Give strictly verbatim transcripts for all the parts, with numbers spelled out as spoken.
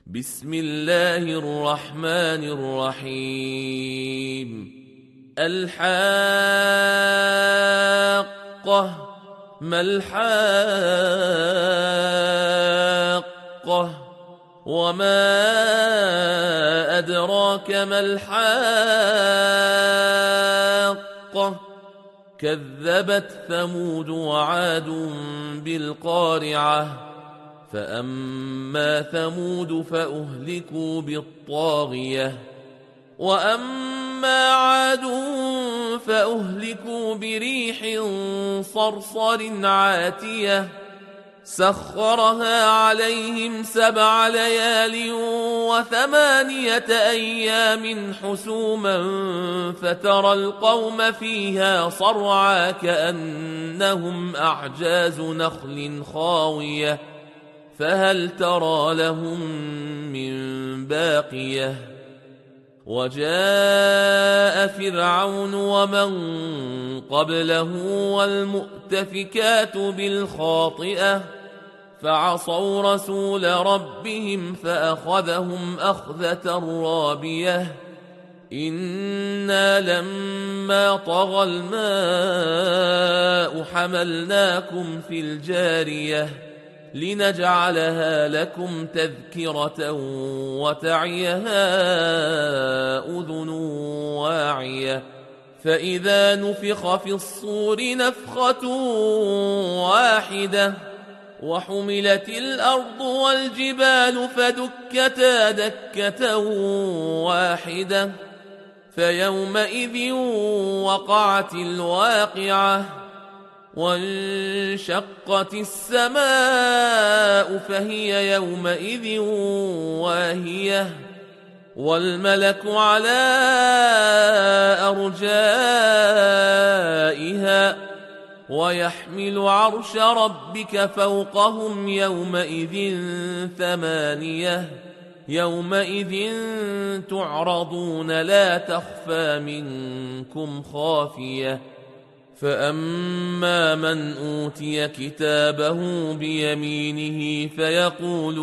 بسم الله الرحمن الرحيم. الحاقة ما الحاقة وما أدراك ما الحاقة كذبت ثمود وعاد بالقارعة فأما ثمود فأهلكوا بالطاغية وأما عاد فأهلكوا بريح صرصر عاتية سخرها عليهم سبع ليال وثمانية أيام حسوما فترى القوم فيها صرعى كأنهم أعجاز نخل خاوية فهل ترى لهم من باقية وجاء فرعون ومن قبله والمؤتفكات بالخاطئة فعصوا رسول ربهم فأخذهم أخذة رابية إنا لما طغى الماء حملناكم في الجارية لنجعلها لكم تذكرة وتعيها أذن واعية فإذا نفخ في الصور نفخة واحدة وحملت الأرض والجبال فدكتا دكة واحدة فيومئذ وقعت الواقعة وانشقت السماء فهي يومئذ واهية والملك على أرجائها ويحمل عرش ربك فوقهم يومئذ ثمانية يومئذ تعرضون لا تخفى منكم خافية فأما من أوتي كتابه بيمينه فيقول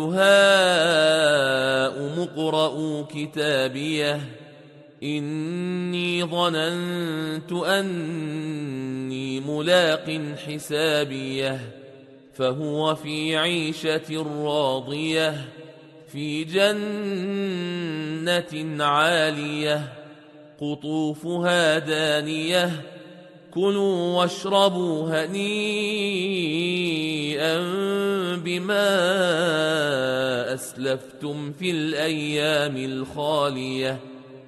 هاؤم اقرءوا كتابيه إني ظننت أني ملاق حسابيه فهو في عيشة راضية في جنة عالية قطوفها دانية كلوا واشربوا هنيئا بما أسلفتم في الأيام الخالية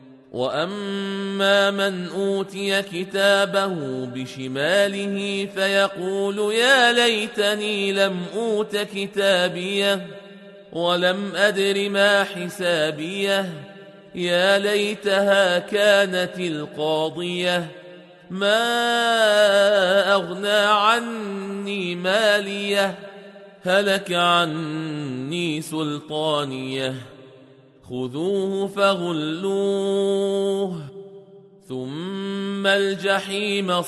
وأما من أوتي كتابه بشماله فيقول يا ليتني لم أوت كتابيه ولم أدر ما حسابيه يا ليتها كانت القاضية ما أغنى عني ماليه هلك عني سلطانيه خذوه فغلوه ثم الجحيم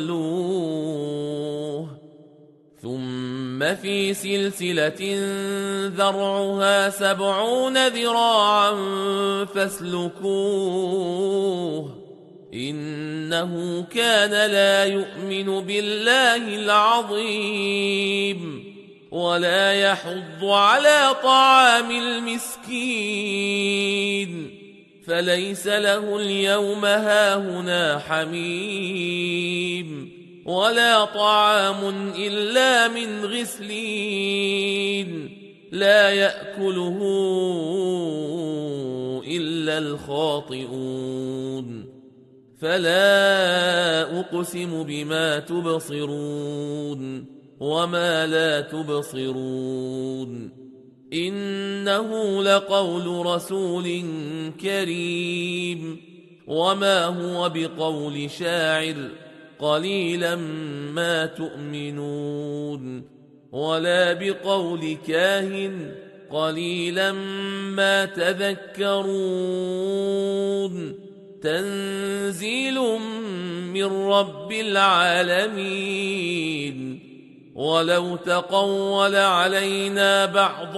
صلوه ثم في سلسلة ذرعها سبعون ذراعا فاسلكوه إنه كان لا يؤمن بالله العظيم ولا يحض على طعام المسكين فليس له اليوم هاهنا حميم ولا طعام إلا من غسلين لا يأكله إلا الخاطئون فلا أقسم بما تبصرون وما لا تبصرون إنه لقول رسول كريم وما هو بقول شاعر قليلا ما تؤمنون ولا بقول كاهن قليلا ما تذكرون تنزيل من رب العالمين ولو تقول علينا بعض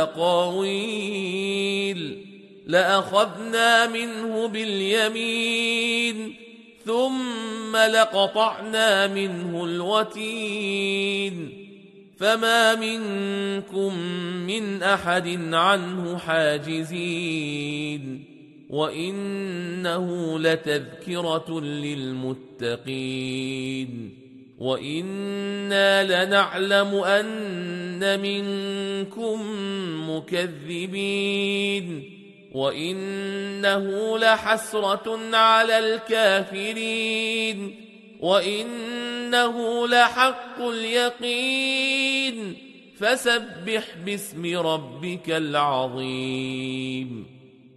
الأقاويل لأخذنا منه باليمين ثم لقطعنا منه الوتين فما منكم من أحد عنه حاجزين وإنه لتذكرة للمتقين وإنا لنعلم أن منكم مكذبين وإنه لحسرة على الكافرين وإنه لحق اليقين فسبح باسم ربك العظيم